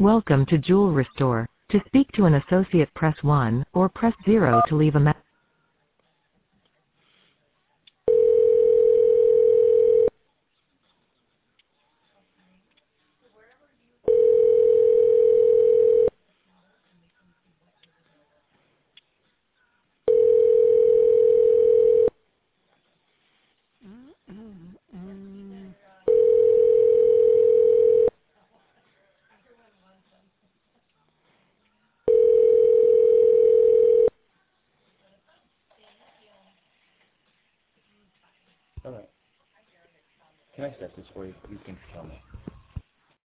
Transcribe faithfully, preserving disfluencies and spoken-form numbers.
Welcome to Jewel Restore. To speak to an associate, press one, or press zero to leave a message. All right. Can I set this for you? You can tell me.